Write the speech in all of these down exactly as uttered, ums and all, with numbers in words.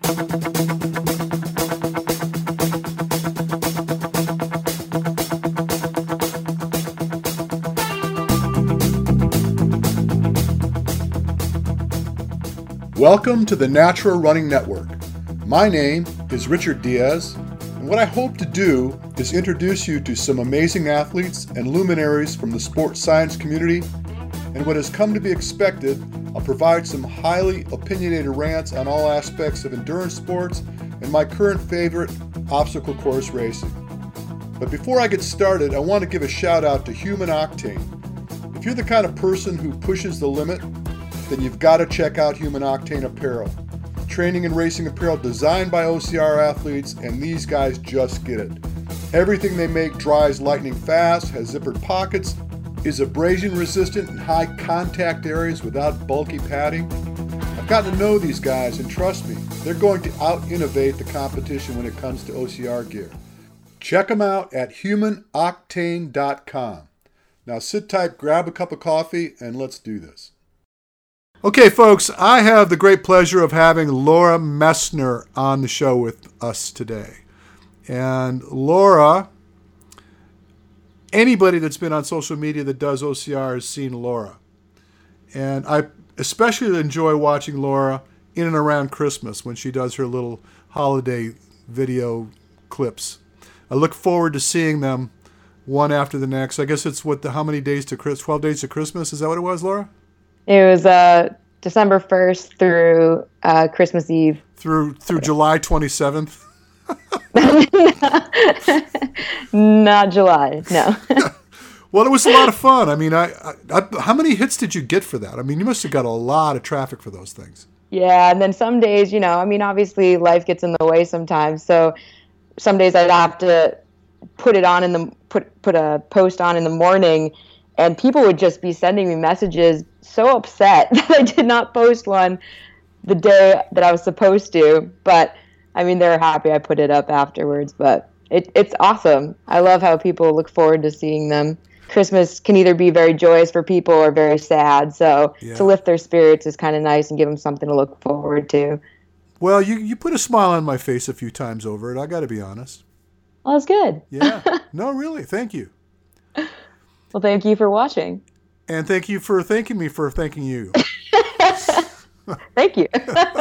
Welcome to the Natural Running Network. My name is Richard Diaz, and what I hope to do is introduce you to some amazing athletes and luminaries from the sports science community, and what has come to be expected, I'll provide some highly opinionated rants on all aspects of endurance sports and my current favorite, obstacle course racing. But before I get started, I want to give a shout out to Human Octane. If you're the kind of person who pushes the limit, then you've got to check out Human Octane Apparel. Training and racing apparel designed by O C R athletes, and these guys just get it. Everything they make dries lightning fast, has zippered pockets, is abrasion resistant in high contact areas without bulky padding. I've gotten to know these guys, and trust me, they're going to out-innovate the competition when it comes to O C R gear. Check them out at human octane dot com. Now sit tight, grab a cup of coffee, and let's do this. Okay, folks, I have the great pleasure of having Laura Messner on the show with us today. And Laura, anybody that's been on social media that does O C R has seen Laura. And I especially enjoy watching Laura in and around Christmas when she does her little holiday video clips. I look forward to seeing them one after the next. I guess it's what the how many days to Christmas? twelve days to Christmas? Is that what it was, Laura? It was uh, December first through uh, Christmas Eve. Through through July twenty-seventh? Not July, no. Well, it was a lot of fun. I mean, I, I, I how many hits did you get for that? I mean, you must have got a lot of traffic for those things. Yeah, and then some days, you know, I mean, obviously life gets in the way sometimes. So some days I'd have to put it on in the put put a post on in the morning, and people would just be sending me messages so upset that I did not post one the day that I was supposed to. But I mean, they were happy I put it up afterwards. But it, it's awesome. I love how people look forward to seeing them. Christmas can either be very joyous for people or very sad. So yeah. To lift their spirits is kind of nice and give them something to look forward to. Well, you, you put a smile on my face a few times over it. I got to be honest. Well, that's good. Yeah. No, really. Thank you. Well, thank you for watching. And thank you for thanking me for thanking you. Thank you.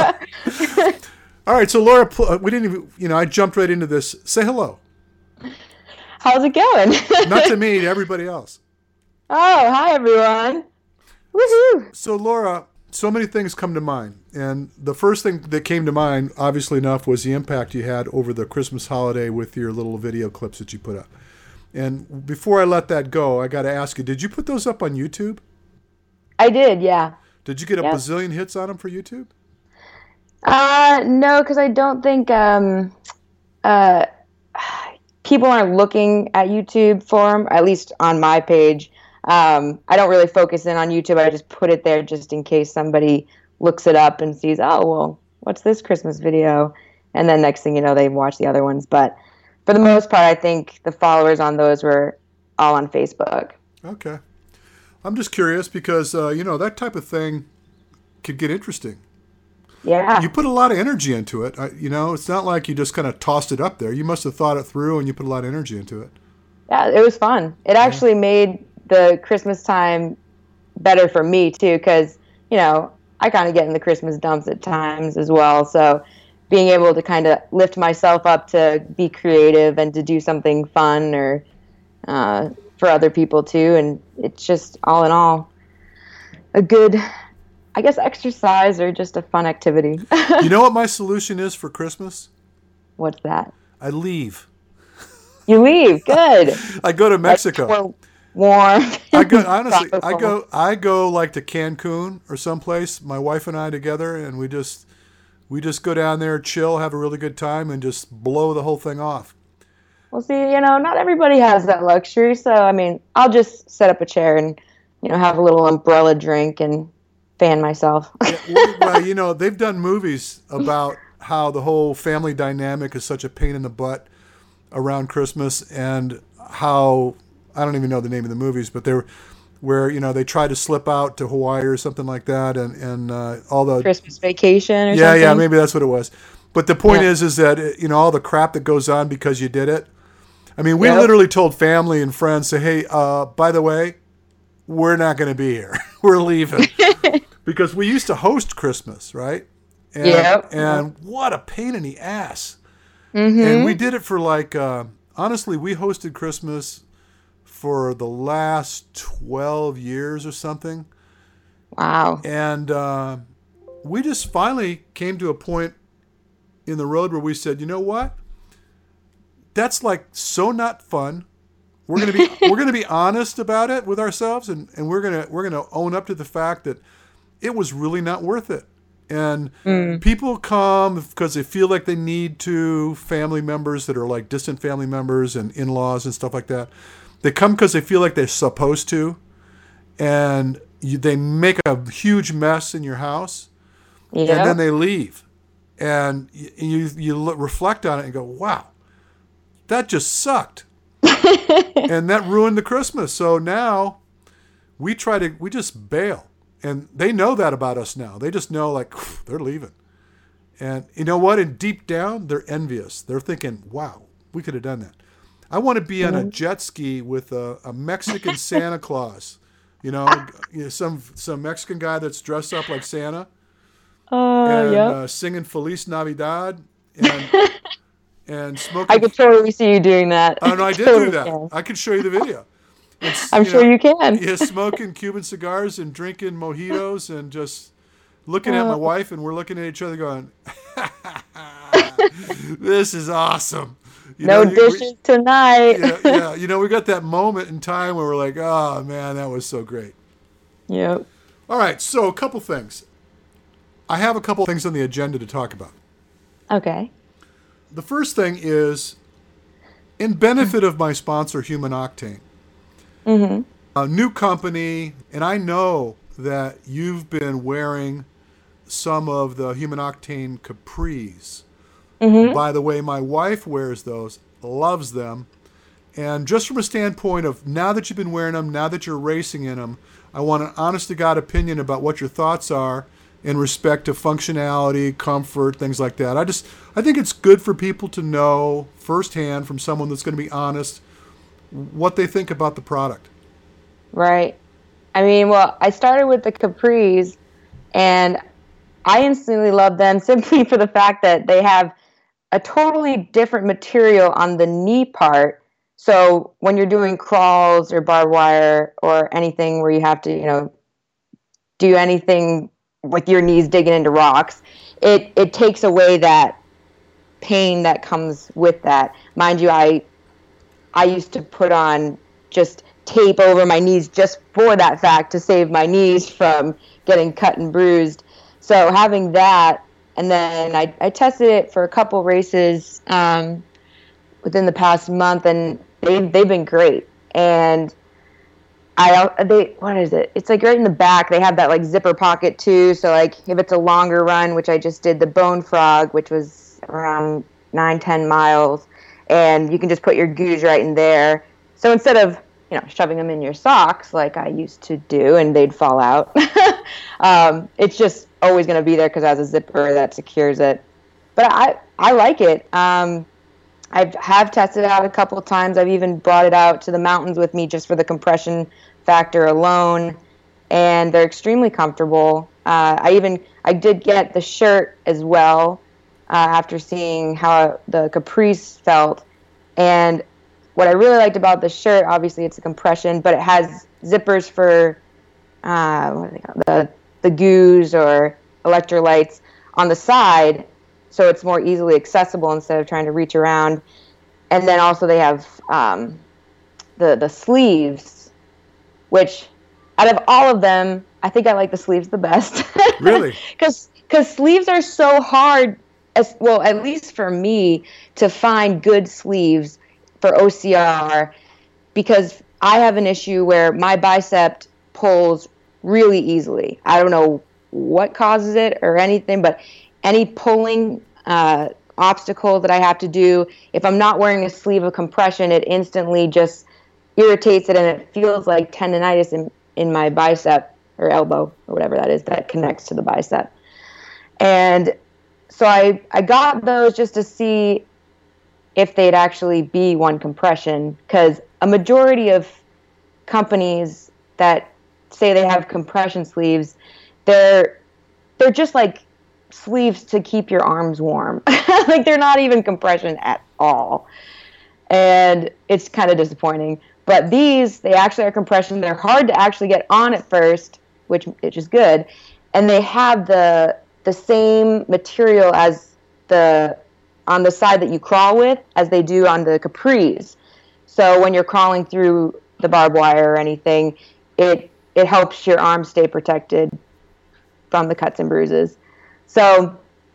All right. So, Laura, we didn't even, you know, I jumped right into this. Say hello. How's it going? Not to me, to everybody else. Oh, hi, everyone. Woohoo. So, Laura, so many things come to mind. And the first thing that came to mind, obviously enough, was the impact you had over the Christmas holiday with your little video clips that you put up. And before I let that go, I got to ask you, did you put those up on YouTube? I did, yeah. Did you get a yeah. bazillion hits on them for YouTube? Uh, no, because I don't think um, uh, people aren't looking at YouTube for them, at least on my page. Um, I don't really focus in on YouTube. I just put it there just in case somebody looks it up and sees, oh, well, what's this Christmas video? And then next thing you know, they watch the other ones. But for the most part, I think the followers on those were all on Facebook. Okay. I'm just curious because, uh, you know, that type of thing could get interesting. Yeah. You put a lot of energy into it. I, you know, it's not like you just kind of tossed it up there. You must have thought it through and you put a lot of energy into it. Yeah, it was fun. It actually yeah. made the Christmas time better for me, too, because, you know, I kind of get in the Christmas dumps at times as well. So being able to kind of lift myself up to be creative and to do something fun or uh, for other people too. And it's just all in all a good, I guess, exercise or just a fun activity. You know what my solution is for Christmas? What's that? I leave. You leave. Good. I go to Mexico. Like, warm. I go honestly. I go. I go like to Cancun or someplace. My wife and I together, and we just we just go down there, chill, have a really good time, and just blow the whole thing off. Well, see, you know, not everybody has that luxury. So, I mean, I'll just set up a chair and, you know, have a little umbrella drink and fan myself. Yeah, well, well, you know, they've done movies about how the whole family dynamic is such a pain in the butt around Christmas, and how, I don't even know the name of the movies, but they're where, you know, they try to slip out to Hawaii or something like that, and, and uh, all the Christmas Vacation or yeah, something. Yeah, maybe that's what it was. But the point Yeah. is, is that, you know, all the crap that goes on because you did it. I mean, we Yep. literally told family and friends, say, hey, uh, by the way, we're not going to be here. We're leaving. Because we used to host Christmas, right? And, Yep. and what a pain in the ass. Mm-hmm. And we did it for like, uh, honestly, we hosted Christmas for the last twelve years or something. Wow. And uh, we just finally came to a point in the road where we said, you know what? That's like so not fun. We're gonna be we're gonna be honest about it with ourselves, and, and we're gonna we're gonna own up to the fact that it was really not worth it. And Mm. people come because they feel like they need to. Family members that are like distant family members and in-laws and stuff like that. They come because they feel like they're supposed to, and you, they make a huge mess in your house, Yep. and then they leave, and you you, you look, reflect on it and go, wow, that just sucked. And that ruined the Christmas. So now we try to, we just bail. And they know that about us now. They just know, like, they're leaving. And you know what? And deep down, they're envious. They're thinking, wow, we could have done that. I want to be on a jet ski with a, a Mexican Santa Claus. You know, you know, some some Mexican guy that's dressed up like Santa. Oh, and yep. uh, singing Feliz Navidad. And, and smoking. I could totally see you doing that. Oh, no, I did Totally do that. can. I could show you the video. It's, I'm you sure know, you can. Yeah, smoking Cuban cigars and drinking mojitos and just looking at my Uh. wife, and we're looking at each other going, this is awesome. You No know, you- dishes we- tonight. yeah, yeah. You know, we got that moment in time where we're like, oh, man, that was so great. Yep. All right, so a couple things. I have a couple things on the agenda to talk about. Okay. The first thing is, in benefit of my sponsor, Human Octane, Mm-hmm. a new company, and I know that you've been wearing some of the Human Octane capris. Mm-hmm. By the way, my wife wears those, loves them. And just from a standpoint of now that you've been wearing them, now that you're racing in them, I want an honest-to-God opinion about what your thoughts are in respect to functionality, comfort, things like that. I just, I think it's good for people to know firsthand from someone that's going to be honest what they think about the product. Right. I mean, well, I started with the capris, and I instantly love them simply for the fact that they have a totally different material on the knee part. So when you're doing crawls or barbed wire or anything where you have to, you know, do anything with your knees digging into rocks, it, it takes away that pain that comes with that. Mind you, I I used to put on just tape over my knees just for that fact to save my knees from getting cut and bruised. So having that, and then I, I tested it for a couple races um, within the past month, and they they've been great. And I they what is it? It's like right in the back. They have that like zipper pocket too. So like if it's a longer run, which I just did the Bone Frog, which was around nine ten miles, and you can just put your goos right in there. So instead of you know shoving them in your socks like I used to do and they'd fall out, um, it's just always going to be there because it has a zipper that secures it. But I I like it. Um, I have tested it out a couple of times. I've even brought it out to the mountains with me just for the compression factor alone, and they're extremely comfortable. Uh, I even I did get the shirt as well uh, after seeing how the capris felt, and what I really liked about the shirt, obviously it's a compression, but it has zippers for uh, what are they called? the the goos or electrolytes on the side, so it's more easily accessible instead of trying to reach around. And then also they have um, the the sleeves, which out of all of them, I think I like the sleeves the best. Really? Because because sleeves are so hard, as well, at least for me, to find good sleeves for O C R, because I have an issue where my bicep pulls really easily. I don't know what causes it or anything, but any pulling uh, obstacle that I have to do, if I'm not wearing a sleeve of compression, it instantly just irritates it, and it feels like tendonitis in, in my bicep or elbow or whatever that is that connects to the bicep. And so I, I got those just to see if they'd actually be one compression, because a majority of companies that say they have compression sleeves, they're they're just like sleeves to keep your arms warm. Like they're not even compression at all. And it's kind of disappointing. But these, they actually are compression. They're hard to actually get on at first, which which is good. And they have the the same material as the on the side that you crawl with as they do on the capris. So when you're crawling through the barbed wire or anything, it it helps your arms stay protected from the cuts and bruises. So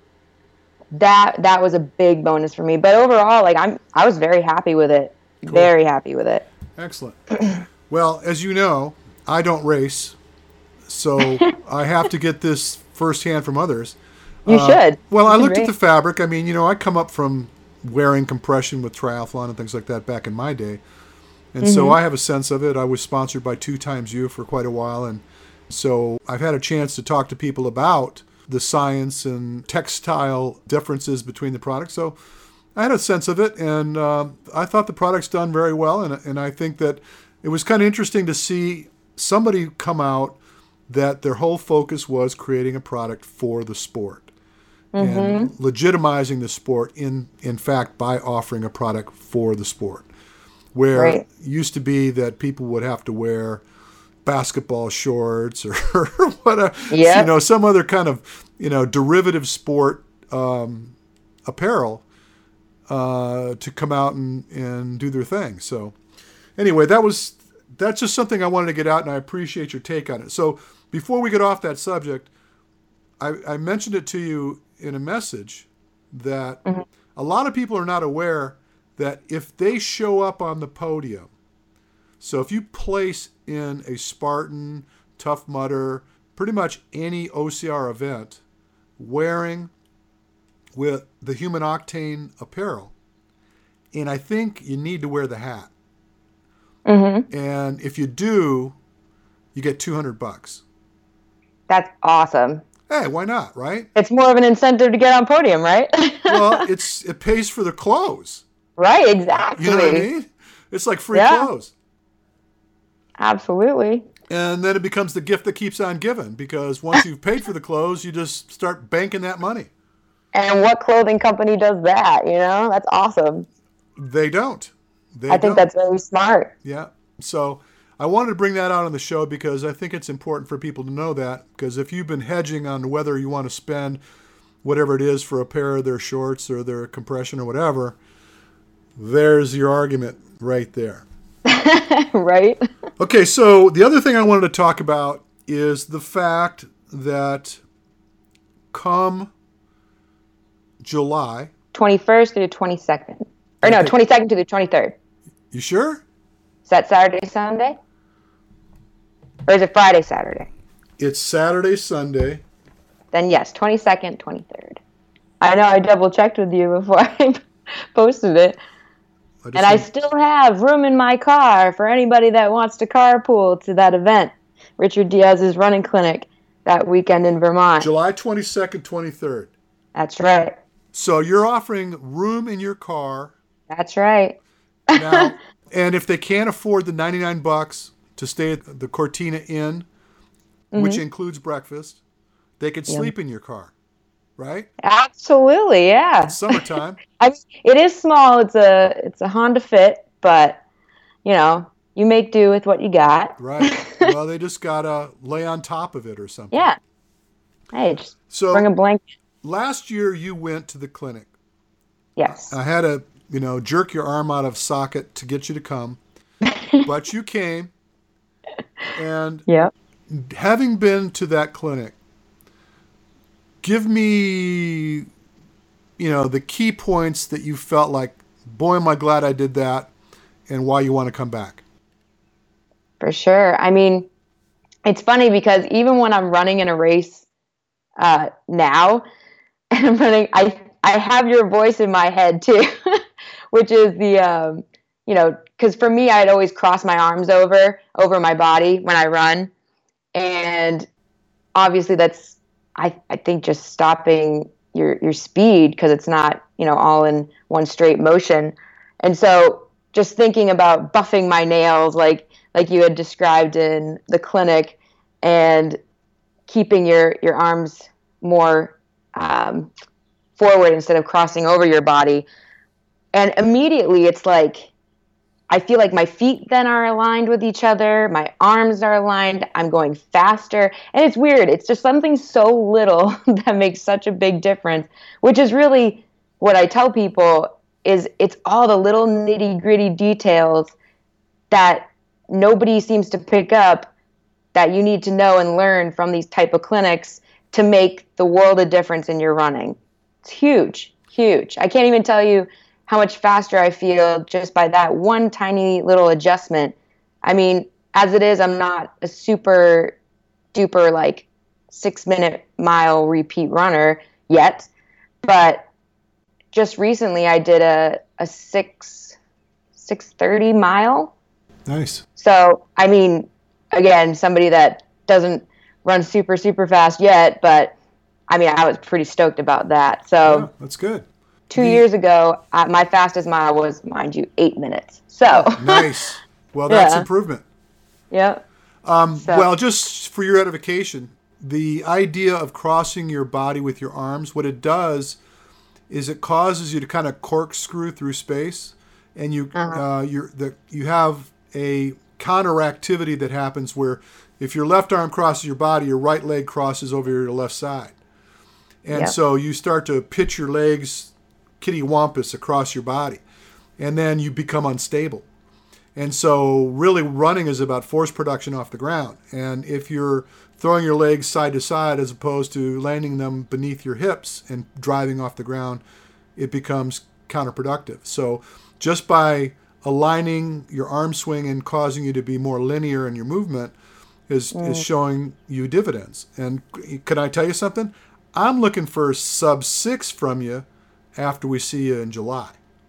that that was a big bonus for me. But overall, like I'm I was very happy with it. Cool. Very happy with it. Excellent. Well, as you know, I don't race, so I have to get this firsthand from others. You uh, should. Well, you I looked race. at the fabric. I mean, you know, I come up from wearing compression with triathlon and things like that back in my day. And mm-hmm. so I have a sense of it. I was sponsored by Two Times You for quite a while. And so I've had a chance to talk to people about the science and textile differences between the products. So I had a sense of it, and uh, I thought the product's done very well. And, and I think that it was kind of interesting to see somebody come out that their whole focus was creating a product for the sport. Mm-hmm. And legitimizing the sport, in, in fact, by offering a product for the sport. Where right. it used to be that people would have to wear basketball shorts or whatever, yep. you know, some other kind of, you know, derivative sport um, apparel uh, to come out and, and do their thing. So anyway, that was that's just something I wanted to get out, and I appreciate your take on it. So before we get off that subject, I, I mentioned it to you in a message that mm-hmm. a lot of people are not aware that if they show up on the podium, so if you place in a Spartan, Tough Mudder, pretty much any O C R event, wearing with the Human Octane apparel, and I think you need to wear the hat. Mm-hmm. And if you do, you get two hundred bucks. That's awesome. Hey, why not, right? It's more of an incentive to get on podium, right? Well, it's it pays for the clothes. Right, exactly. You know what I mean? It's like free yeah. clothes. Absolutely. And then it becomes the gift that keeps on giving, because once you've paid for the clothes, you just start banking that money. And what clothing company does that, you know? That's awesome. They don't. They I think don't. that's very smart. Yeah. So I wanted to bring that out on the show because I think it's important for people to know that, because if you've been hedging on whether you want to spend whatever it is for a pair of their shorts or their compression or whatever, there's your argument right there. Right? Okay, so the other thing I wanted to talk about is the fact that come July... twenty-first through the twenty-second. Or no, twenty-second to the twenty-third. You sure? Is that Saturday, Sunday? Or is it Friday, Saturday? It's Saturday, Sunday. Then yes, twenty-second, twenty-third. I know I double-checked with you before I posted it. I and I still have room in my car for anybody that wants to carpool to that event. Richard Diaz's running clinic that weekend in Vermont. July twenty-second, twenty-third. That's right. So you're offering room in your car. That's right. Now, and if they can't afford the ninety-nine bucks to stay at the Cortina Inn, mm-hmm. which includes breakfast, they could yep. sleep in your car, right? Absolutely, yeah. It's summertime. I mean, it is small. It's a it's a Honda Fit, but you know, you make do with what you got. Right. Well, they just gotta lay on top of it or something. Yeah. Hey, just so bring a blanket. Last year you went to the clinic. Yes. I had to, you know, jerk your arm out of socket to get you to come, but you came. And yeah. having been to that clinic, give me, you know, the key points that you felt like, boy, am I glad I did that, and why you want to come back. For sure. I mean, it's funny because even when I'm running in a race uh, now, and I'm running, I I have your voice in my head too, which is the, um, you know, because for me, I'd always cross my arms over, over my body when I run. And obviously that's, I, I think just stopping your your speed, because it's not, you know, all in one straight motion. And so just thinking about buffing my nails like like you had described in the clinic, and keeping your your arms more um, forward instead of crossing over your body. And immediately it's like, I feel like my feet then are aligned with each other. My arms are aligned. I'm going faster. And it's weird. It's just something so little that makes such a big difference, which is really what I tell people is it's all the little nitty gritty details that nobody seems to pick up that you need to know and learn from these type of clinics to make the world of difference in your running. It's huge, huge. I can't even tell you how much faster I feel just by that one tiny little adjustment. I mean, as it is, I'm not a super duper like six minute mile repeat runner yet, but just recently I did a, a six, six thirty mile. Nice. So, I mean, again, somebody that doesn't run super, super fast yet, but I mean, I was pretty stoked about that. So yeah, that's good. Two years ago, uh, my fastest mile was, mind you, eight minutes. So nice. Well, that's yeah. improvement. Yep. Um, so. Well, just for your edification, the idea of crossing your body with your arms, what it does is it causes you to kind of corkscrew through space, and you uh-huh. uh, you're the you have a counteractivity that happens where if your left arm crosses your body, your right leg crosses over your left side, and yep. so you start to pitch your legs kittywampus across your body, and then you become unstable. And so really running is about force production off the ground. And if you're throwing your legs side to side as opposed to landing them beneath your hips and driving off the ground, it becomes counterproductive. So just by aligning your arm swing and causing you to be more linear in your movement is, mm. is showing you dividends. And can I tell you something? I'm looking for sub six from you after we see you in July.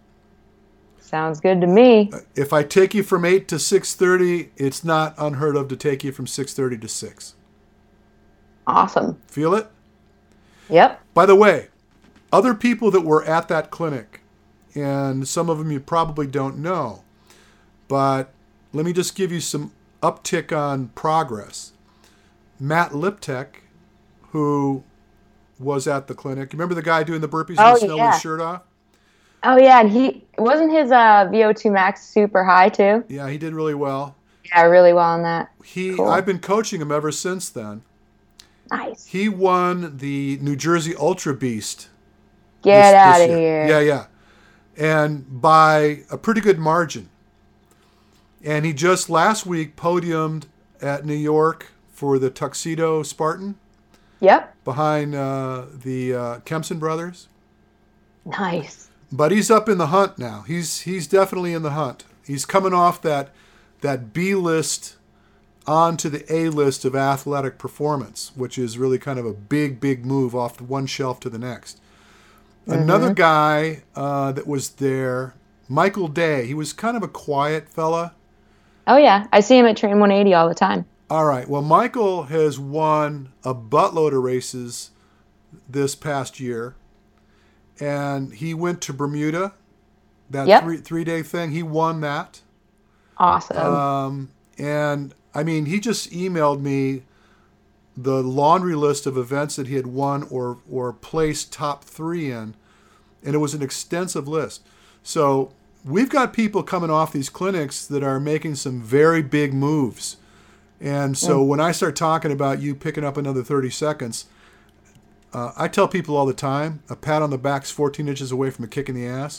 Sounds good to me. If I take you from eight to six thirty, it's not unheard of to take you from six thirty to six. Awesome. Feel it? Yep. By the way, other people that were at that clinic, and some of them you probably don't know, but let me just give you some uptick on progress. Matt Liptek, who was at the clinic. Remember the guy doing the burpees oh, in the snow yeah. with his shirt off? Oh, yeah. And he wasn't his uh, V O two max super high, too? Yeah, he did really well. Yeah, really well on that. He, cool. I've been coaching him ever since then. Nice. He won the New Jersey Ultra Beast. Get this, out this of here. Yeah, yeah. And by a pretty good margin. And he just last week podiumed at New York for the Tuxedo Spartan. Yep. Behind uh, the uh, Kempson brothers. Nice. But he's up in the hunt now. He's he's definitely in the hunt. He's coming off that that B list onto the A list of athletic performance, which is really kind of a big, big move off one shelf to the next. Mm-hmm. Another guy uh, that was there, Michael Day. He was kind of a quiet fella. Oh, yeah. I see him at Train one eighty all the time. All right. Well, Michael has won a buttload of races this past year. And he went to Bermuda, that yep. three, three-day thing. He won that. Awesome. Um, and, I mean, he just emailed me the laundry list of events that he had won or, or placed top three in. And it was an extensive list. So we've got people coming off these clinics that are making some very big moves. And so mm. when I start talking about you picking up another thirty seconds, uh, I tell people all the time, a pat on the back's fourteen inches away from a kick in the ass.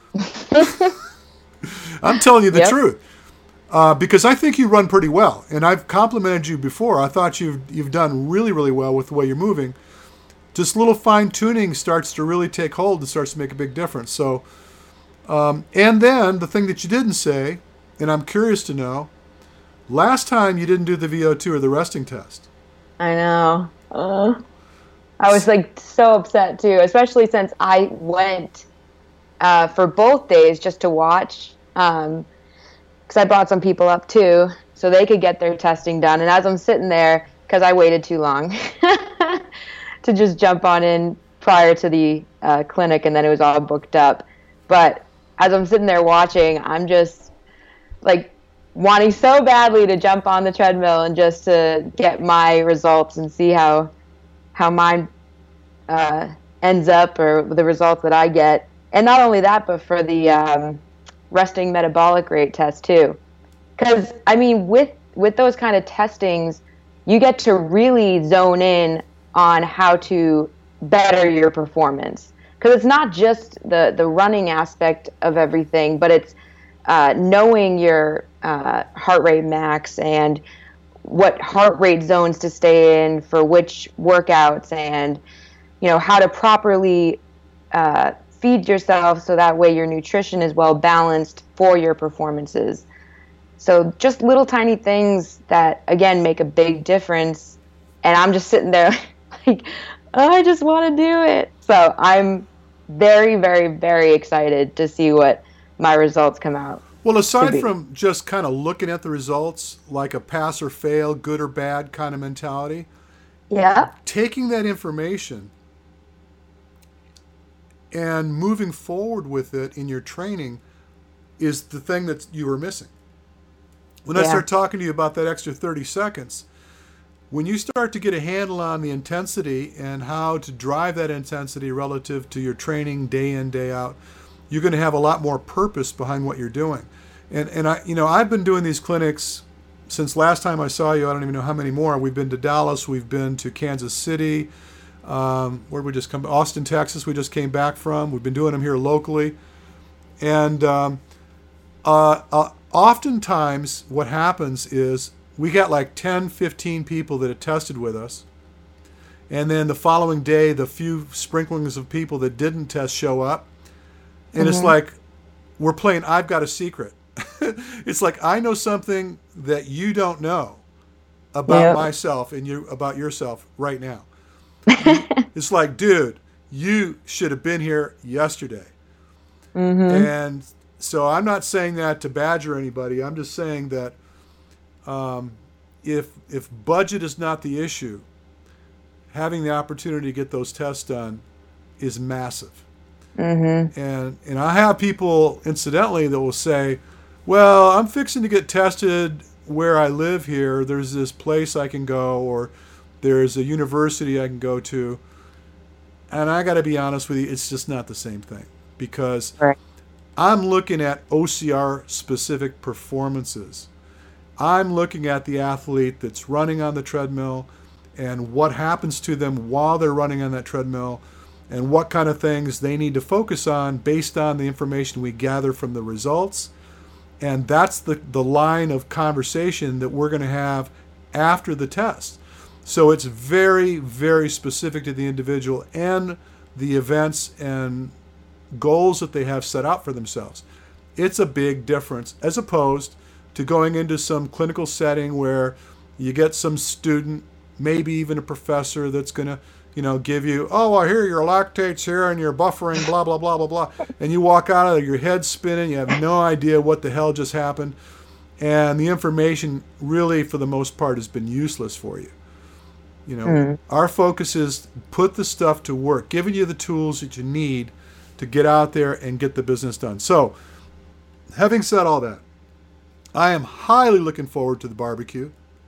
I'm telling you the yep. truth. Uh, because I think you run pretty well. And I've complimented you before. I thought you've, you've done really, really well with the way you're moving. Just little fine-tuning starts to really take hold and starts to make a big difference. So, um, and then the thing that you didn't say, and I'm curious to know, last time you didn't do the V O two or the resting test. I know. Uh, I was like so upset too, especially since I went uh, for both days just to watch. Um, because I brought some people up too, so they could get their testing done. And as I'm sitting there, because I waited too long to just jump on in prior to the uh, clinic, and then it was all booked up. But as I'm sitting there watching, I'm just like wanting so badly to jump on the treadmill and just to get my results and see how how mine uh, ends up, or the results that I get. And not only that, but for the um, resting metabolic rate test too. Because, I mean, with, with those kind of testings, you get to really zone in on how to better your performance. Because it's not just the, the running aspect of everything, but it's uh, knowing your uh, heart rate max and what heart rate zones to stay in for which workouts, and, you know, how to properly uh, feed yourself so that way your nutrition is well balanced for your performances. So just little tiny things that, again, make a big difference. And I'm just sitting there like, oh, I just want to do it. So I'm very, very, very excited to see what my results come out. Well, aside from just kind of looking at the results, like a pass or fail, good or bad kind of mentality, yeah, taking that information and moving forward with it in your training is the thing that you were missing. When yeah. I start talking to you about that extra thirty seconds, when you start to get a handle on the intensity and how to drive that intensity relative to your training day in, day out, you're going to have a lot more purpose behind what you're doing. And and I, you know, I've been doing these clinics since last time I saw you. I don't even know how many more. We've been to Dallas. We've been to Kansas City. Um, where did we just come? Austin, Texas. We just came back from. We've been doing them here locally, and um, uh, uh, oftentimes what happens is we got like ten, fifteen people that had tested with us, and then the following day, the few sprinklings of people that didn't test show up, and mm-hmm. it's like we're playing I've Got a Secret. It's like I know something that you don't know about yep. myself and you about yourself right now. It's like, dude, you should have been here yesterday. Mm-hmm. And so I'm not saying that to badger anybody. I'm just saying that um, if if budget is not the issue, having the opportunity to get those tests done is massive. Mm-hmm. And and I have people, incidentally, that will say, well, I'm fixing to get tested where I live here. There's this place I can go, or there's a university I can go to. And I got to be honest with you, it's just not the same thing, because right. I'm looking at O C R-specific performances. I'm looking at the athlete that's running on the treadmill and what happens to them while they're running on that treadmill and what kind of things they need to focus on based on the information we gather from the results. And that's the, the line of conversation that we're going to have after the test. So it's very, very specific to the individual and the events and goals that they have set out for themselves. It's a big difference as opposed to going into some clinical setting where you get some student, maybe even a professor, that's going to, you know, give you, oh, I hear your lactates here and you're buffering, blah, blah, blah, blah, blah. And you walk out of there, your head's spinning, you have no idea what the hell just happened. And the information really, for the most part, has been useless for you. You know, mm. our focus is put the stuff to work, giving you the tools that you need to get out there and get the business done. So, having said all that, I am highly looking forward to the barbecue.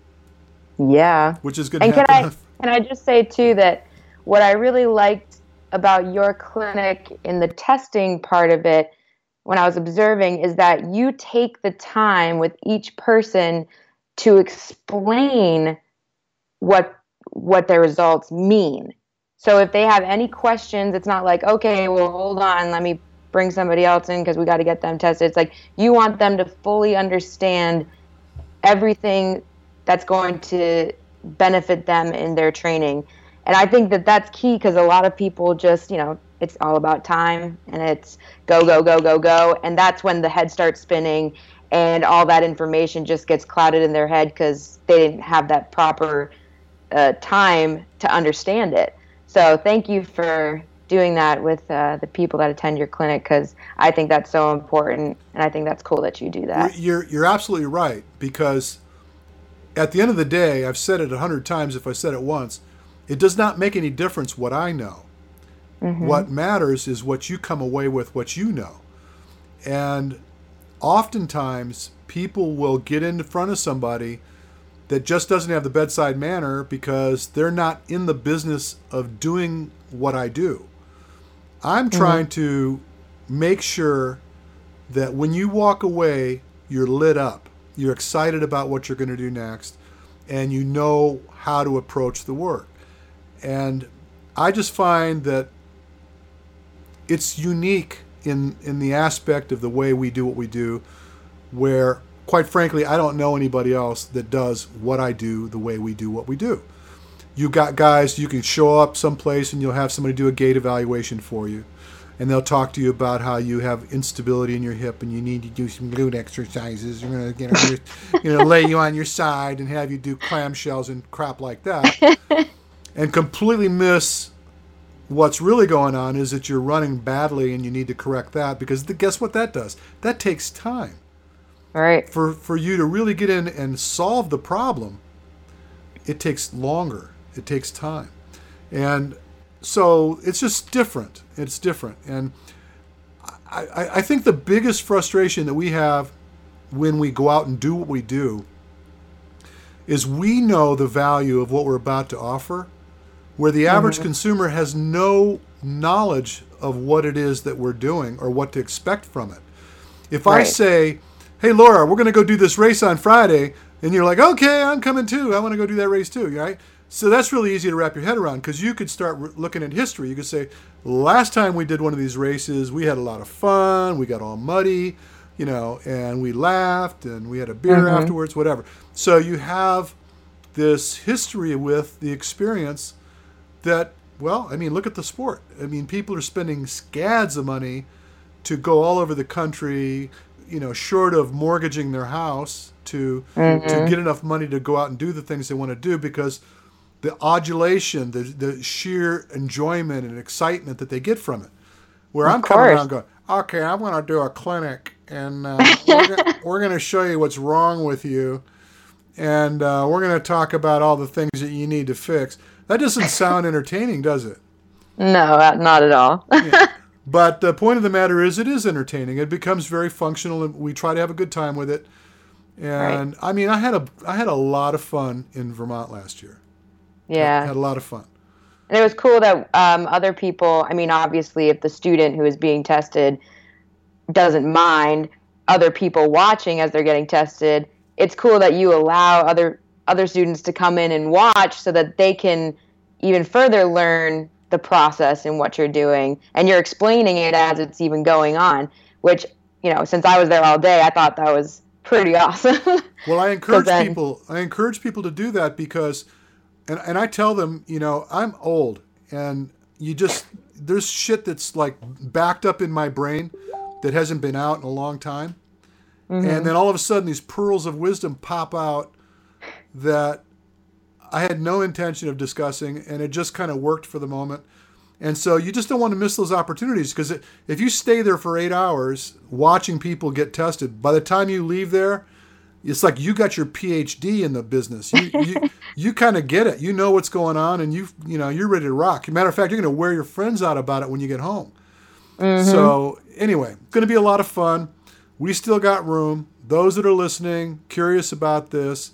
Yeah. Which is going to and happen. Can I, can I just say, too, that what I really liked about your clinic in the testing part of it, when I was observing, is that you take the time with each person to explain what what their results mean. So if they have any questions, it's not like, okay, well, hold on, let me bring somebody else in because we got to get them tested. It's like you want them to fully understand everything that's going to benefit them in their training. And I think that that's key, because a lot of people just, you know, it's all about time and it's go, go, go, go, go. And that's when the head starts spinning and all that information just gets clouded in their head because they didn't have that proper uh, time to understand it. So thank you for doing that with uh, the people that attend your clinic, because I think that's so important, and I think that's cool that you do that. You're, you're absolutely right, because at the end of the day, I've said it a hundred times if I said it once, it does not make any difference what I know. Mm-hmm. What matters is what you come away with, what you know. And oftentimes people will get in front of somebody that just doesn't have the bedside manner because they're not in the business of doing what I do. I'm Mm-hmm. trying to make sure that when you walk away, you're lit up. You're excited about what you're going to do next, and you know how to approach the work. And I just find that it's unique in, in the aspect of the way we do what we do, where, quite frankly, I don't know anybody else that does what I do the way we do what we do. You got guys, you can show up someplace and you'll have somebody do a gait evaluation for you. And they'll talk to you about how you have instability in your hip and you need to do some glute exercises. You're going to, you know, just, you know, lay you on your side and have you do clamshells and crap like that. And completely miss what's really going on is that you're running badly and you need to correct that, because the, guess what that does? That takes time. Right. For for you to really get in and solve the problem, it takes longer. It takes time. And so it's just different. It's different. And I, I, I think the biggest frustration that we have when we go out and do what we do is we know the value of what we're about to offer, where the average mm-hmm. consumer has no knowledge of what it is that we're doing or what to expect from it. If right. I say, hey, Laura, we're going to go do this race on Friday, and you're like, okay, I'm coming too. I want to go do that race too, right? So that's really easy to wrap your head around, because you could start re- looking at history. You could say, last time we did one of these races, we had a lot of fun, we got all muddy, you know, and we laughed, and we had a beer mm-hmm. afterwards, whatever. So you have this history with the experience that, well, I mean, look at the sport. I mean, people are spending scads of money to go all over the country, you know, short of mortgaging their house to mm-hmm. to get enough money to go out and do the things they want to do, because the adulation, the the sheer enjoyment and excitement that they get from it. Where of I'm course. coming around going, okay, I'm going to do a clinic, and uh, we're gonna, we're going to show you what's wrong with you, and uh, we're going to talk about all the things that you need to fix. That doesn't sound entertaining, does it? No, not at all. Yeah. But the point of the matter is, it is entertaining. It becomes very functional, and we try to have a good time with it. And right. I mean, I had a I had a lot of fun in Vermont last year. Yeah, I had a lot of fun. And it was cool that um, other people. I mean, obviously, if the student who is being tested doesn't mind other people watching as they're getting tested, it's cool that you allow other other students to come in and watch so that they can even further learn the process and what you're doing, and you're explaining it as it's even going on, which, you know, since I was there all day, I thought that was pretty awesome. Well, I encourage then, people, I encourage people to do that, because, and, and I tell them, you know, I'm old, and you just, there's shit that's like backed up in my brain that hasn't been out in a long time. Mm-hmm. And then all of a sudden these pearls of wisdom pop out that I had no intention of discussing, and it just kind of worked for the moment. And so you just don't want to miss those opportunities, because if you stay there for eight hours watching people get tested, by the time you leave there, it's like you got your P H D in the business. You you, you kind of get it. You know what's going on, and you you know you're ready to rock. As a matter of fact, you're going to wear your friends out about it when you get home. Mm-hmm. So anyway, it's going to be a lot of fun. We still got room. Those that are listening, curious about this,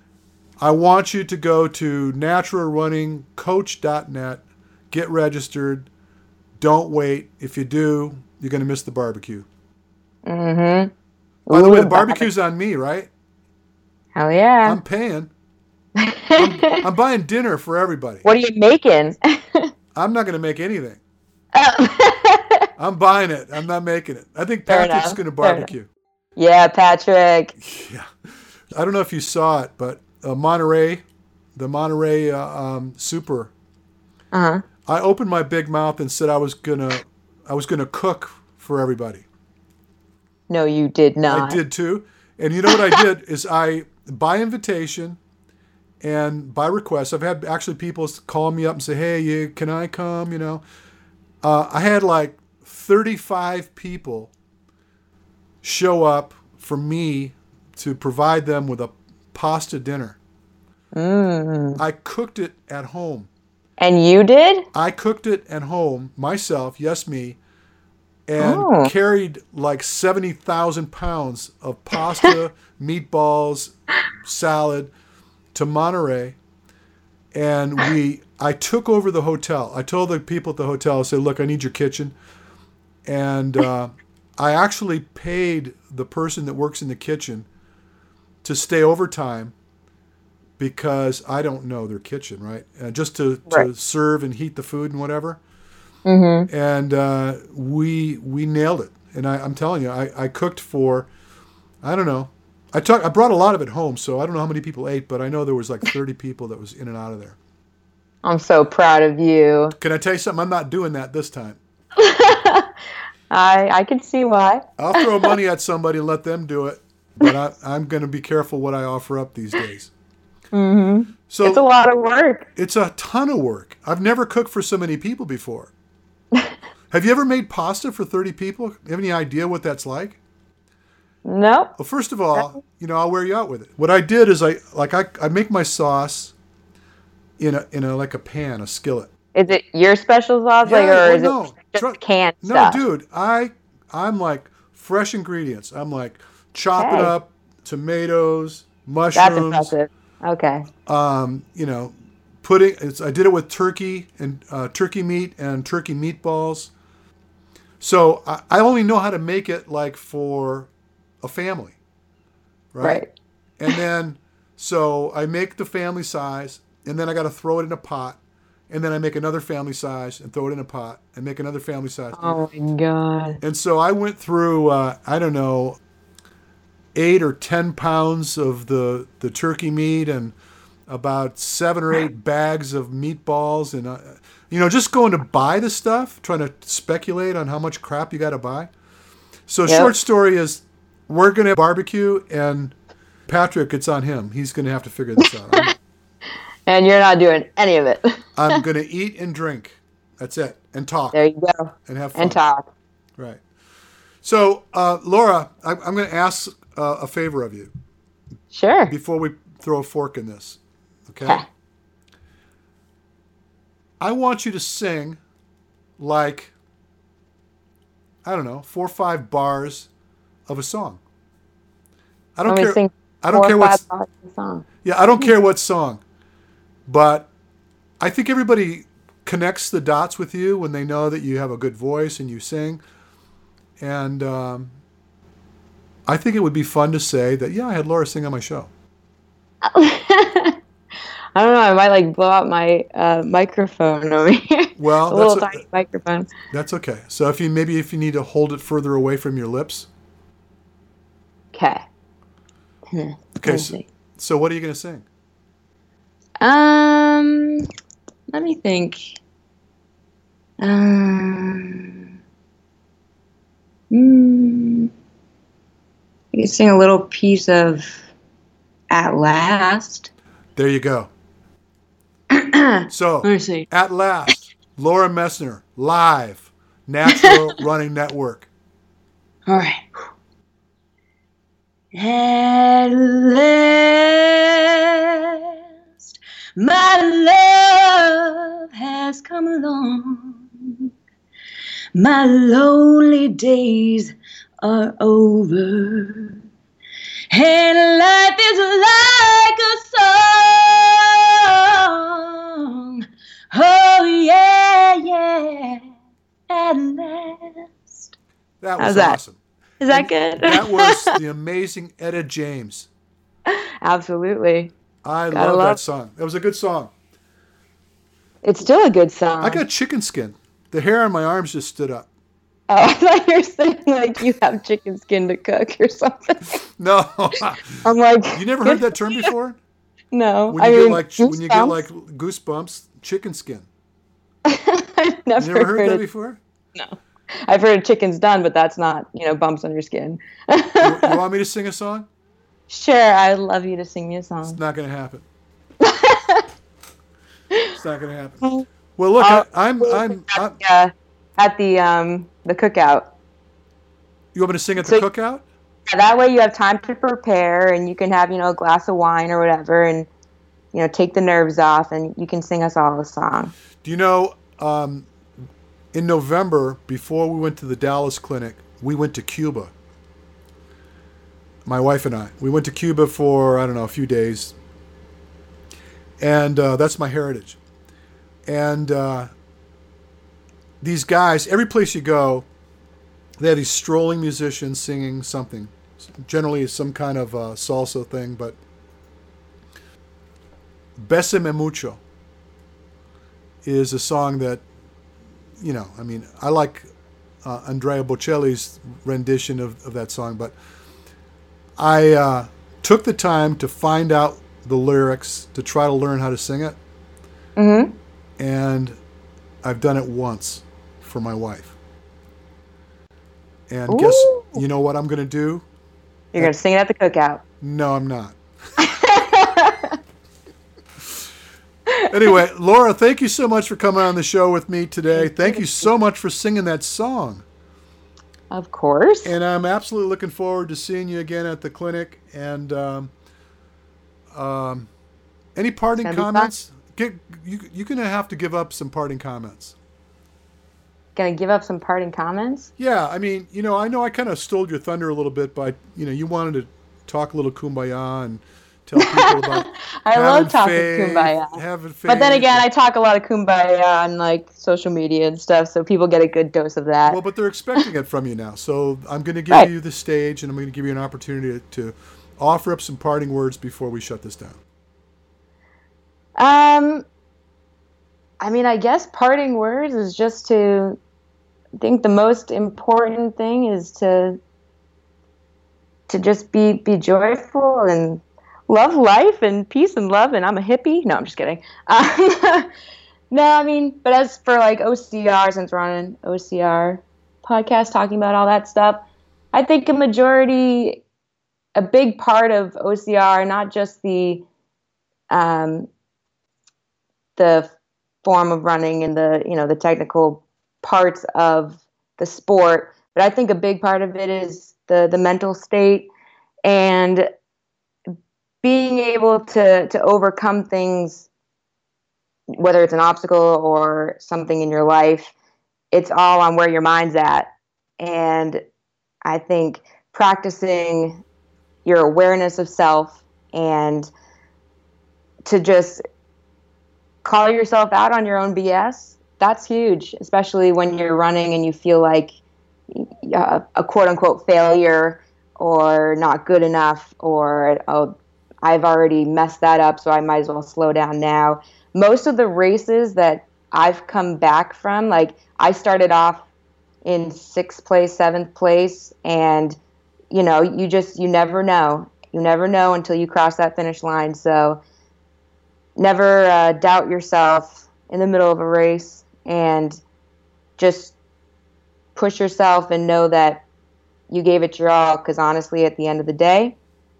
I want you to go to natural running coach dot net, get registered. Don't wait. If you do, you're going to miss the barbecue. Mm-hmm. By the way, the barbecue's on me, right? Hell yeah. I'm paying. I'm, I'm buying dinner for everybody. What are you making? I'm not going to make anything. Oh. I'm buying it. I'm not making it. I think Fair Patrick's enough. going to barbecue. Yeah, Patrick. Yeah. I don't know if you saw it, but uh, Monterey, the Monterey uh, um, Super. Uh-huh. I opened my big mouth and said I was gonna, I was gonna cook for everybody. No, you did not. I did too. And you know what I did is I, by invitation and by request, I've had actually people call me up and say, hey, you, can I come? You know, uh, I had like thirty-five people show up for me to provide them with a pasta dinner. Mm. I cooked it at home. And you did? I cooked it at home myself, yes me, and Oh. carried like seventy thousand pounds of pasta, meatballs, salad to Monterey. And we, I took over the hotel. I told the people at the hotel, I said, look, I need your kitchen. And uh, I actually paid the person that works in the kitchen to stay overtime because I don't know their kitchen, right? Uh, just to, to Right. serve and heat the food and whatever. Mm-hmm. And uh, we we nailed it. And I, I'm telling you, I, I cooked for, I don't know, I took I brought a lot of it home, so I don't know how many people ate, but I know there was like thirty people that was in and out of there. I'm so proud of you. Can I tell you something? I'm not doing that this time. I I can see why. I'll throw money at somebody and let them do it, but I, I'm going to be careful what I offer up these days. Mm-hmm. So It's a lot of work. It's a ton of work. I've never cooked for so many people before. Have you ever made pasta for thirty people? You have any idea what that's like? Nope. Well, first of all, you know, I'll wear you out with it. What I did is I like I, I make my sauce in a in a like a pan, a skillet. Is it your special sauce, Yeah, like, or well, is no. it just Try- canned No, stuff? dude, I I'm like fresh ingredients. I'm like chopping Okay. up tomatoes, That's mushrooms. impressive. Okay. Um, you know, putting it's I did it with turkey and uh, turkey meat and turkey meatballs. So I, I only know how to make it like for a family, right? Right. And then so I make the family size, and then I got to throw it in a pot, and then I make another family size and throw it in a pot and make another family size. Oh my god. And so I went through uh, I don't know eight or ten pounds of the the turkey meat and about seven or eight bags of meatballs, and uh, you know, just going to buy the stuff, trying to speculate on how much crap you got to buy. So Yep. short story is, we're gonna barbecue, and Patrick, it's on him. He's gonna have to figure this out. I'm, And you're not doing any of it. I'm gonna eat and drink. That's it, and talk There you go. and have fun. And talk. Right. So, uh, Laura, I, I'm going to ask uh, a favor of you Sure. before we throw a fork in this. Okay? Okay. I want you to sing like, I don't know, four or five bars of a song. I don't Let me care. sing I don't four care or what. five bars of the song. Yeah, I don't care what song, but I think everybody connects the dots with you when they know that you have a good voice and you sing. And um, I think it would be fun to say that, yeah, I had Laura sing on my show. I don't know. I might like blow out my uh, microphone over here. Well, a little that's tiny microphone. That's okay. So if you maybe if you need to hold it further away from your lips. Okay. Okay. Let's So, see. so what are you going to sing? Um, let me think. Um, mm, I could sing a little piece of "At Last." There you go. So Let me see. at last, Laura Messner live, Natural Running Network. All right. At last, my love has come along. My lonely days are over, and life is like a song. Oh yeah, yeah, at last. That was How's that? awesome. Is that And good? That was the amazing Etta James. Absolutely. I Gotta love that love- song. That was a good song. It's still a good song. I got chicken skin. The hair on my arms just stood up. Oh, I thought you were saying like you have chicken skin to cook or something. No, I'm like, you never heard that term before? no. When I you mean, get like when you get goosebumps? like goosebumps, chicken skin. I've never, You never heard heard that of, before? No, I've heard chicken's done, but that's not you know bumps on your skin. You, you want me to sing a song? Sure, I'd love you to sing me a It's song. not going to happen. It's not going to happen. Well, look, I'll- I, I'm, I'm, I'm. Yeah, at the um the cookout. You want me to sing at the So- cookout? Yeah, that way you have time to prepare, and you can have you know a glass of wine or whatever, and you know, take the nerves off, and you can sing us all a song. Do you know, um, in November, before we went to the Dallas clinic, we went to Cuba. My wife and I. We went to Cuba for, I don't know, a few days. And uh, that's my heritage. And uh, these guys, every place you go, they have these strolling musicians singing something. Generally it's some kind of uh, salsa thing, but Bésame Mucho is a song that, you know, I mean, I like uh, Andrea Bocelli's rendition of, of that song, but I uh, took the time to find out the lyrics to try to learn how to sing it. Mm-hmm. And I've done it once for my wife. And Ooh. Guess, you know what I'm going to do? You're going to sing it at the cookout. No, I'm not. Anyway, Laura, thank you so much for coming on the show with me today. Thank you so much for singing that song. Of course. And I'm absolutely looking forward to seeing you again at the clinic. And um, um, any parting comments? Get, you, you're going to have to give up some parting comments. Going to give up some parting comments? Yeah, I mean, you know, I know I kind of stole your thunder a little bit by, you know, you wanted to talk a little kumbaya and tell people about I love talking faith, kumbaya. having faith. But then again, I talk a lot of kumbaya on like social media and stuff, so people get a good dose of that. Well, but they're expecting it from you now. So I'm going to give right. you the stage, and I'm going to give you an opportunity to, to offer up some parting words before we shut this down. Um, I mean, I guess parting words is just to, I think the most important thing is to to just be be joyful and love life and peace and love. And I'm a hippie. No, I'm just kidding. Um, no, I mean, but as for like O C R, since we're on an O C R podcast talking about all that stuff, I think a majority, a big part of O C R, not just the um, the form of running and the, you know, the technical parts of the sport, but I think a big part of it is the the mental state and being able to to overcome things, whether it's an obstacle or something in your life. It's all on where your mind's at. And I think practicing your awareness of self and to just call yourself out on your own B S, that's huge, especially when you're running and you feel like uh, a quote-unquote failure or not good enough, or, oh, I've already messed that up, so I might as well slow down now. Most of the races that I've come back from, like I started off in sixth place, seventh place, and, you know, you just, you never know. You never know until you cross that finish line, so never uh, doubt yourself in the middle of a race, and just push yourself and know that you gave it your all, because honestly, at the end of the day,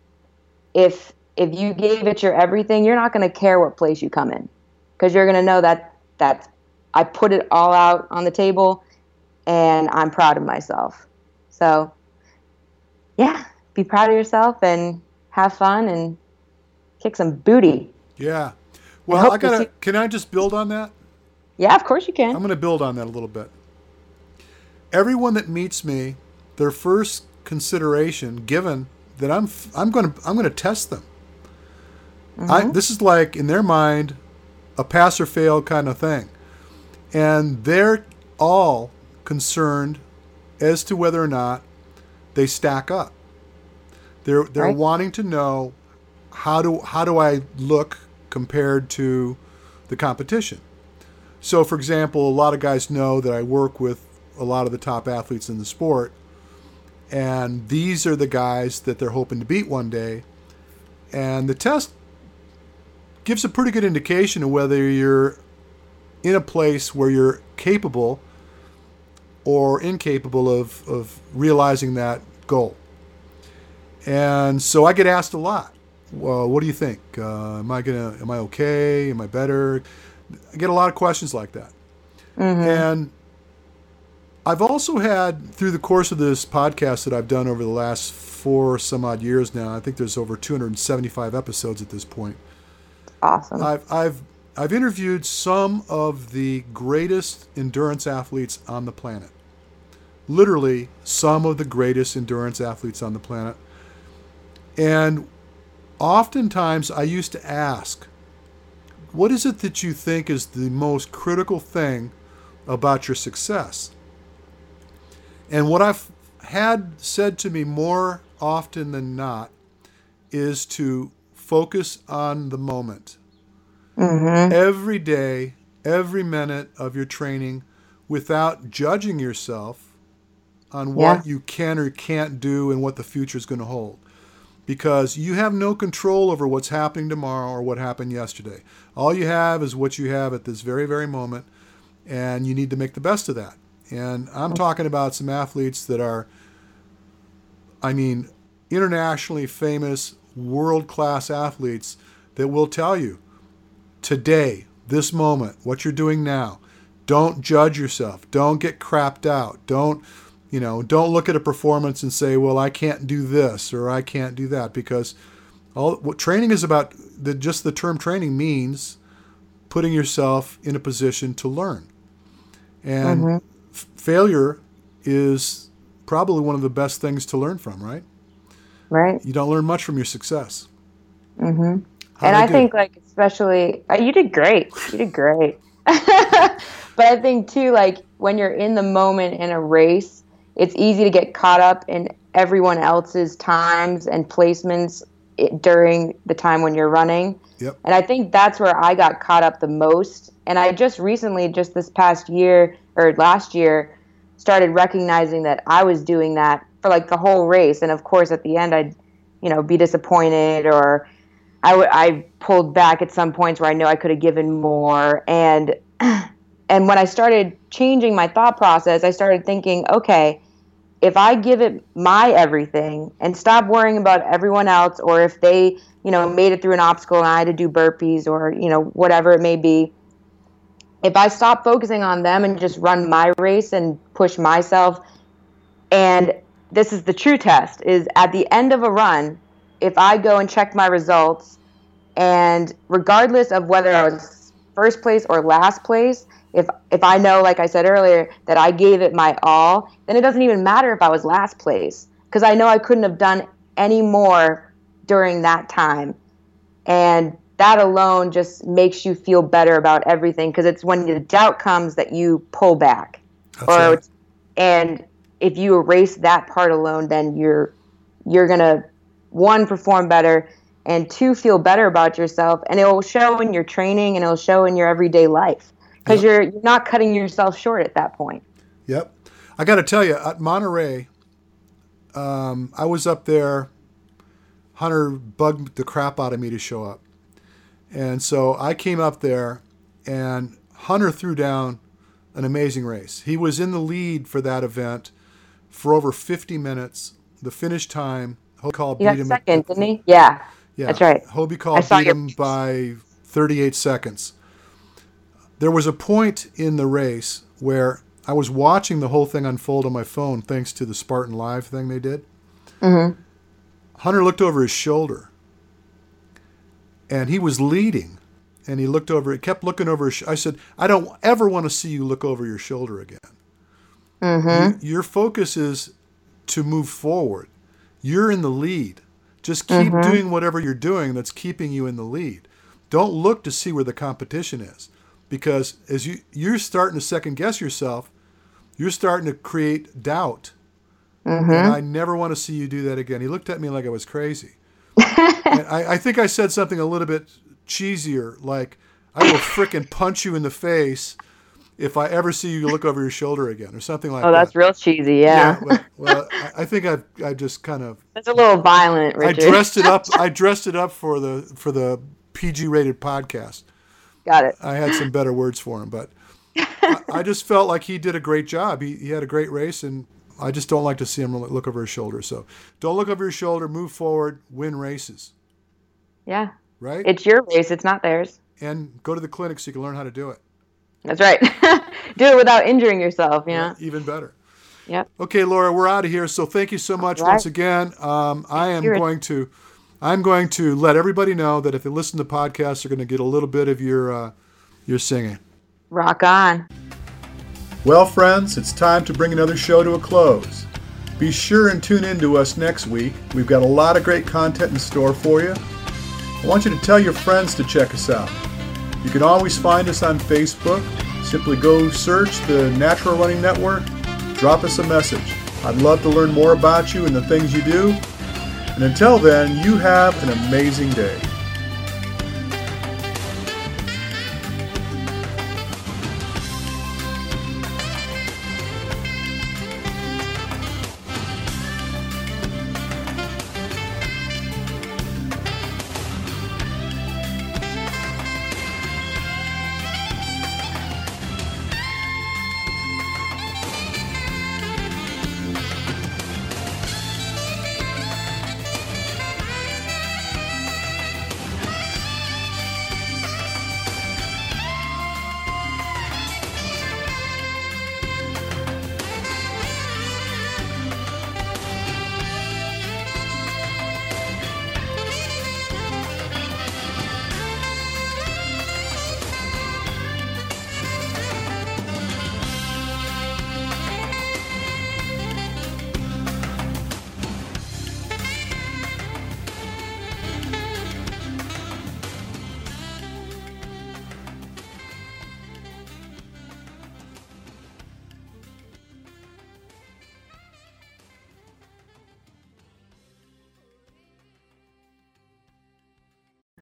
if if you gave it your everything, you're not going to care what place you come in, because you're going to know that that I put it all out on the table and I'm proud of myself. So yeah, be proud of yourself and have fun and kick some booty. Yeah. Well, I, I gotta. See- can I just build on that? Yeah, of course you can. I'm going to build on that a little bit. Everyone that meets me, their first consideration, given that I'm, I'm going to, I'm going to test them. Mm-hmm. I, this is like in their mind, a pass or fail kind of thing, and they're all concerned as to whether or not they stack up. They're they're right. wanting to know how do how do I look compared to the competition. So, for example, a lot of guys know that I work with a lot of the top athletes in the sport, and these are the guys that they're hoping to beat one day. And the test gives a pretty good indication of whether you're in a place where you're capable or incapable of, of realizing that goal. And so I get asked a lot, well, what do you think? Uh, am I gonna? Am I okay? Am I better? I get a lot of questions like that. Mm-hmm. And I've also had, through the course of this podcast that I've done over the last four some odd years now, I think there's over two hundred seventy-five episodes at this point. awesome. I've I've I've interviewed some of the greatest endurance athletes on the planet. Literally, some of the greatest endurance athletes on the planet. And oftentimes I used to ask, what is it that you think is the most critical thing about your success? And what I've had said to me more often than not is to focus on the moment. Mm-hmm. Every day, every minute of your training, without judging yourself on what Yeah. you can or can't do and what the future is going to hold. Because you have no control over what's happening tomorrow or what happened yesterday. All you have is what you have at this very, very moment, and you need to make the best of that. And I'm talking about some athletes that are, I mean, internationally famous, world-class athletes that will tell you, today, this moment, what you're doing now, don't judge yourself. Don't get crapped out. Don't, you know, don't look at a performance and say, well, I can't do this or I can't do that, because all what training is about, the, just the term training means putting yourself in a position to learn. And Mm-hmm. f- failure is probably one of the best things to learn from, right? Right. You don't learn much from your success. Mm-hmm. How'd And I I do? think, like, especially, uh, you did great. You did great. But I think, too, like, when you're in the moment in a race, it's easy to get caught up in everyone else's times and placements i- during the time when you're running. Yep. And I think that's where I got caught up the most. And I just recently, just this past year or last year, started recognizing that I was doing that for, like, the whole race. And, of course, at the end, I'd, you know, be disappointed, or I, w- I pulled back at some points where I know I could have given more. And and when I started changing my thought process, I started thinking, okay, if I give it my everything and stop worrying about everyone else, or if they, you know, made it through an obstacle and I had to do burpees, or, you know, whatever it may be, if I stop focusing on them and just run my race and push myself, and this is the true test, is at the end of a run, if I go and check my results, and regardless of whether I was first place or last place, if if I know, like I said earlier, that I gave it my all, then it doesn't even matter if I was last place, because I know I couldn't have done any more during that time. And that alone just makes you feel better about everything, because it's when the doubt comes that you pull back. That's or right. And if you erase that part alone, then you're you're gonna, one, perform better, and two, feel better about yourself, and it will show in your training and it will show in your everyday life, because Yep. you're you're not cutting yourself short at that point. Yep. I got to tell you, at Monterey, um, I was up there. Hunter bugged the crap out of me to show up. And so I came up there, and Hunter threw down an amazing race. He was in the lead for that event for over fifty minutes. The finish time, Hobie Call He beat got him. second, didn't he? Yeah, Yeah, that's right. Hobie I Call saw beat your him by thirty-eight seconds. There was a point in the race where I was watching the whole thing unfold on my phone, thanks to the Spartan Live thing they did. Mm-hmm. Hunter looked over his shoulder, and he was leading, and he looked over, he kept looking over his sh- I said, I don't ever want to see you look over your shoulder again. Mm-hmm. You, your focus is to move forward. You're in the lead. Just keep Mhm. doing whatever you're doing that's keeping you in the lead. Don't look to see where the competition is, because as you, you're starting to second guess yourself, you're starting to create doubt. Mm-hmm. And I never want to see you do that again. He looked at me like I was crazy. And I, I think I said something a little bit cheesier, like, I will frickin' punch you in the face if I ever see you look over your shoulder again, or something like Oh, that. that's real cheesy. Yeah, well, well I, I think I I just kind of that's a little violent, Richard. I dressed it up. I dressed it up for the for the P G rated podcast. Got it. I had some better words for him, but I, I just felt like he did a great job. He he had a great race, and I just don't like to see him look over his shoulder. So don't look over your shoulder. Move forward. Win races. Yeah, Right. it's your race. It's not theirs. And go to the clinic so you can learn how to do it. That's right. Do it without injuring yourself. You know. Even better. Yep. Okay, Laura, we're out of here. So thank you so much Right. once again. Um, I am you. going to I'm going to let everybody know that if they listen to the podcast, they're going to get a little bit of your uh, your singing. Rock on. Well, friends, it's time to bring another show to a close. Be sure and tune in to us next week. We've got a lot of great content in store for you. I want you to tell your friends to check us out. You can always find us on Facebook. Simply go search the Natural Running Network. Drop us a message. I'd love to learn more about you and the things you do. And until then, you have an amazing day.